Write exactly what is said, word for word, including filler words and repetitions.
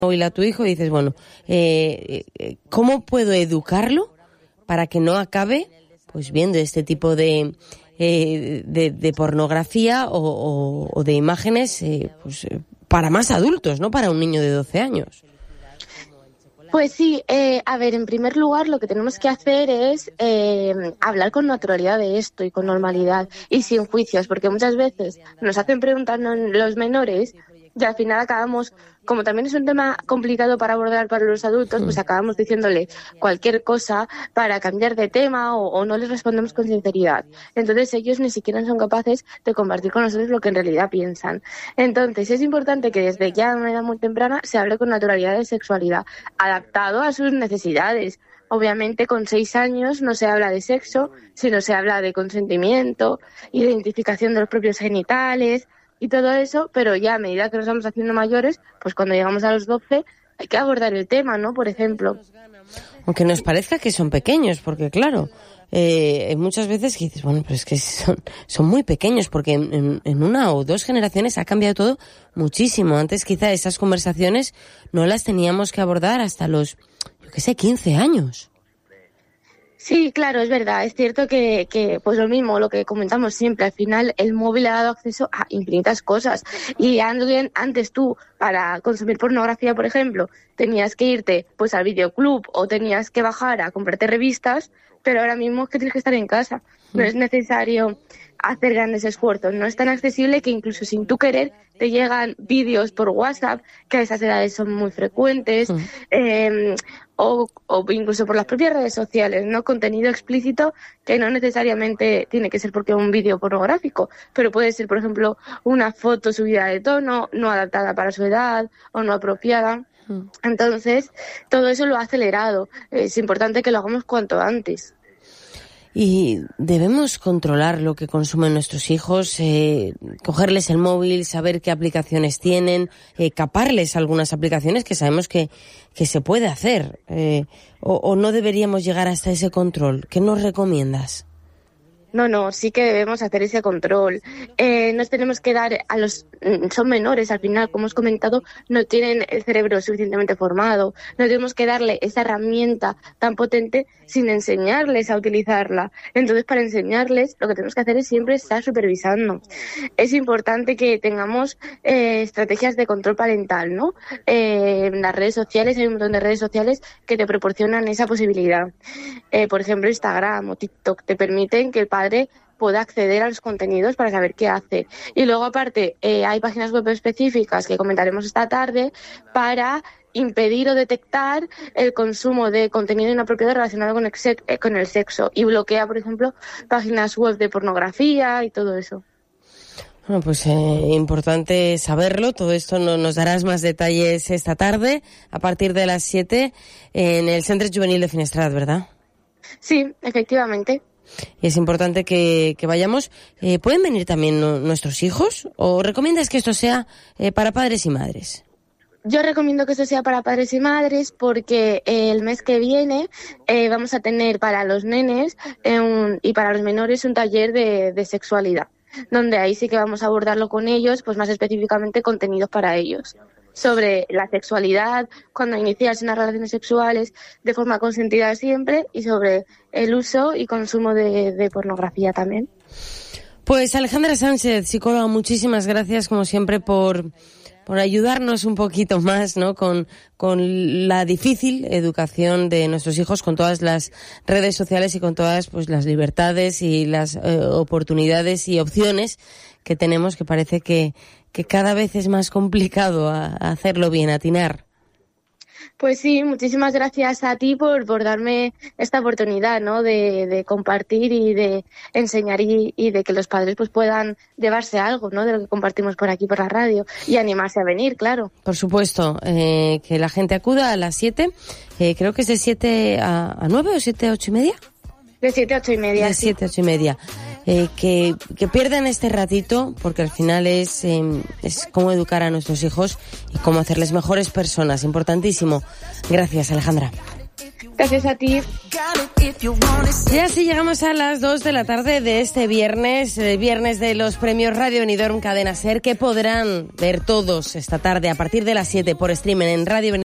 móvil a tu hijo y dices, bueno, eh, ¿cómo puedo educarlo para que no acabe pues viendo este tipo de eh, de, de pornografía o, o, o de imágenes eh, pues para más adultos, no para un niño de doce años? Pues sí, eh, a ver, en primer lugar lo que tenemos que hacer es eh, hablar con naturalidad de esto y con normalidad y sin juicios, porque muchas veces nos hacen preguntas los menores y al final acabamos, como también es un tema complicado para abordar para los adultos, pues acabamos diciéndole cualquier cosa para cambiar de tema o, o no les respondemos con sinceridad. Entonces ellos ni siquiera son capaces de compartir con nosotros lo que en realidad piensan. Entonces es importante que desde ya de una edad muy temprana se hable con naturalidad de sexualidad, adaptado a sus necesidades. Obviamente con seis años no se habla de sexo, sino se habla de consentimiento, identificación de los propios genitales y todo eso, pero ya a medida que nos vamos haciendo mayores, pues cuando llegamos a los doce hay que abordar el tema, ¿no? Por ejemplo. Aunque nos parezca que son pequeños, porque claro, eh, muchas veces que dices, bueno, pero es que son, son muy pequeños, porque en, en una o dos generaciones ha cambiado todo muchísimo. Antes quizá esas conversaciones no las teníamos que abordar hasta los, yo qué sé, quince años. Sí, claro, es verdad. Es cierto que, que, pues lo mismo, lo que comentamos siempre, al final el móvil ha dado acceso a infinitas cosas. Y antes tú, para consumir pornografía, por ejemplo, tenías que irte pues al videoclub o tenías que bajar a comprarte revistas, pero ahora mismo es que tienes que estar en casa. No es necesario hacer grandes esfuerzos. No es tan accesible que incluso sin tú querer te llegan vídeos por WhatsApp, que a esas edades son muy frecuentes, mm. eh, o, o incluso por las propias redes sociales, ¿no? Contenido explícito que no necesariamente tiene que ser porque es un vídeo pornográfico, pero puede ser, por ejemplo, una foto subida de tono, no adaptada para su edad o no apropiada. Mm. Entonces, todo eso lo ha acelerado. Es importante que lo hagamos cuanto antes. Y debemos controlar lo que consumen nuestros hijos, eh, cogerles el móvil, saber qué aplicaciones tienen, eh, caparles algunas aplicaciones que sabemos que, que se puede hacer, eh, o, o no deberíamos llegar hasta ese control. ¿Qué nos recomiendas? No, no, sí que debemos hacer ese control. Eh, nos tenemos que dar a los... Son menores, al final, como os comentado, no tienen el cerebro suficientemente formado. No tenemos que darle esa herramienta tan potente sin enseñarles a utilizarla. Entonces, para enseñarles, lo que tenemos que hacer es siempre estar supervisando. Es importante que tengamos eh, estrategias de control parental, ¿no? Eh, en las redes sociales, hay un montón de redes sociales que te proporcionan esa posibilidad. Eh, por ejemplo, Instagram o TikTok te permiten que el padre padre pueda acceder a los contenidos para saber qué hace. Y luego, aparte, eh, hay páginas web específicas que comentaremos esta tarde para impedir o detectar el consumo de contenido inapropiado relacionado con el, sex- con el sexo y bloquea, por ejemplo, páginas web de pornografía y todo eso. Bueno, pues eh, importante saberlo. Todo esto no, nos darás más detalles esta tarde a partir de las siete en el Centre Juvenil de Finestrat, ¿verdad? Sí, efectivamente. Y es importante que, que vayamos. Eh, ¿Pueden venir también no, nuestros hijos? ¿O recomiendas que esto sea eh, para padres y madres? Yo recomiendo que esto sea para padres y madres porque eh, el mes que viene eh, vamos a tener para los nenes eh, un, y para los menores un taller de, de sexualidad, donde ahí sí que vamos a abordarlo con ellos, pues más específicamente contenidos para ellos, sobre la sexualidad, cuando iniciarse unas relaciones sexuales de forma consentida siempre, y sobre el uso y consumo de, de pornografía también. Pues Alejandra Sánchez, psicóloga, muchísimas gracias como siempre por, por ayudarnos un poquito más, ¿no? Con, con la difícil educación de nuestros hijos, con todas las redes sociales y con todas pues las libertades y las eh, oportunidades y opciones que tenemos, que parece que, que cada vez es más complicado a, a hacerlo bien, atinar. Pues sí, muchísimas gracias a ti por, por darme esta oportunidad, ¿no? De, de compartir y de enseñar y, y de que los padres pues puedan llevarse algo, ¿no? De lo que compartimos por aquí por la radio y animarse a venir, claro. Por supuesto, eh, que la gente acuda a las siete, eh, creo que es de siete a, a nueve o siete a ocho y media. De siete a ocho y media. De siete a ocho y media. Eh, que, que pierdan este ratito, porque al final es, eh, es cómo educar a nuestros hijos y cómo hacerles mejores personas. Importantísimo. Gracias, Alejandra. Gracias a ti. Y así llegamos a las dos de la tarde de este viernes, el viernes de los premios Radio Benidorm Cadena Ser, que podrán ver todos esta tarde a partir de las siete por streaming en Radio Benidorm.